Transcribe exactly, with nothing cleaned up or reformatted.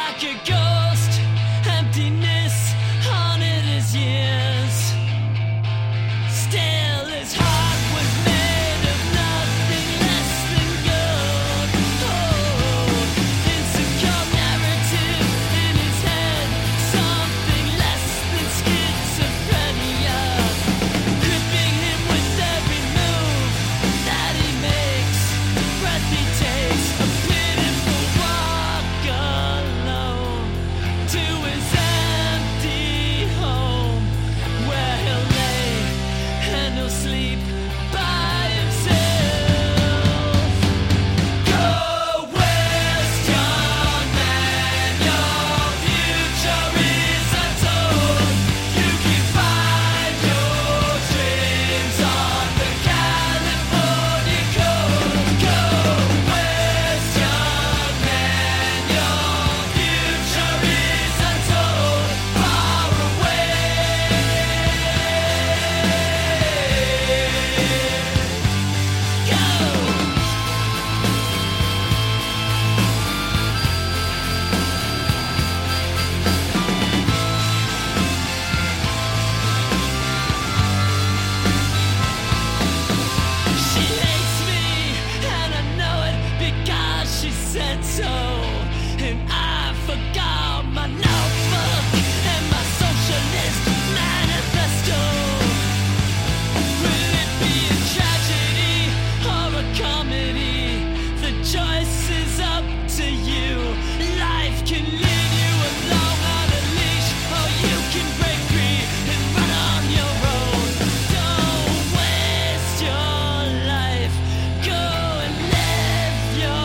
like a ghost, emptiness haunted his years. Still his heart was made of nothing less than gold. Oh, it's a cold narrative in his head, something less than schizophrenia, gripping him with every move that he makes, breath he takes, a pitiful walk alone to his empty home, where he'll lay and he'll sleep by himself. Go west, young man, your future is untold. You can find your dreams on the California coast. Go west, young man, your future is untold. Far away. Go. She hates me, and I know it because she said so.